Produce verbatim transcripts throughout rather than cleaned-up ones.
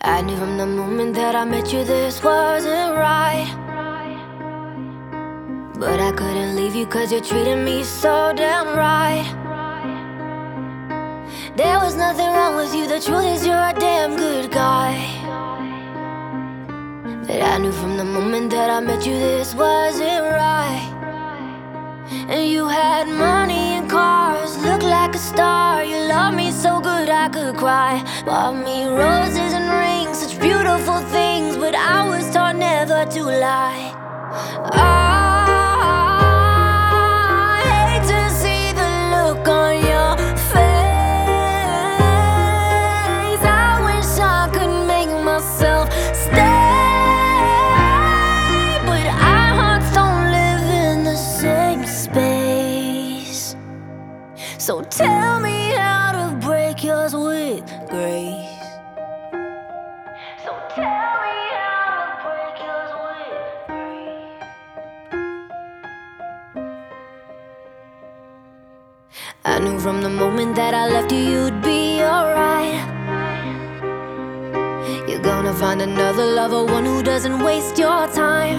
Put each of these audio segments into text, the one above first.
I knew from the moment that I met you this wasn't right, but I couldn't leave you cause you treated me so damn right. There was nothing wrong with you, the truth is you're a damn good guy. But I knew from the moment that I met you this wasn't right. And you had money and cars, looked like a star. You loved me so good I could cry. Bought me roses and rings, such beautiful things, but I was taught never to lie. I hate to see the look on your face. I wish I could make myself stay, but our hearts don't live in the same space. So tell me how to break yours with grace. So tell me how to break yours with grace. I knew from the moment that I left you you'd be alright. You're gonna find another lover, one who doesn't waste your time.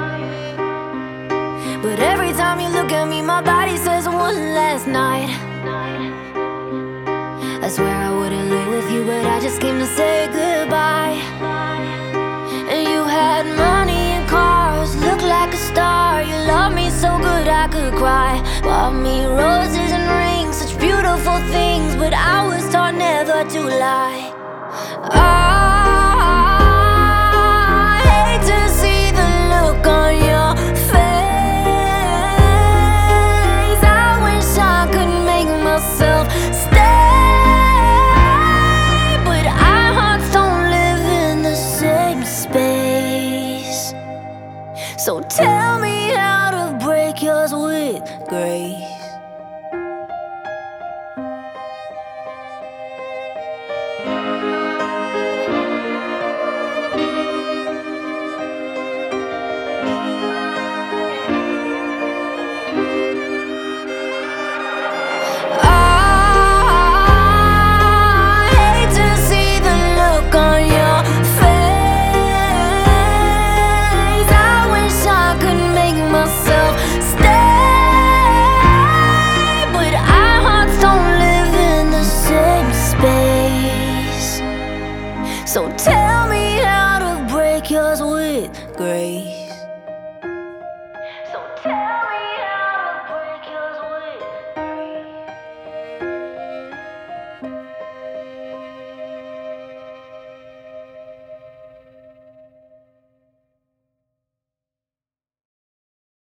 But every time you look at me, my body says one last night. I swear I wouldn't live with you, but I just came to say goodbye. And you had money and cars, looked like a star. You loved me so good I could cry. Bought me roses and rings, such beautiful things, but I was taught never to lie. I hate to see the look on your face. I wish I could make myself stay, but our hearts don't live in the same space. So tell me how to break yours with grace.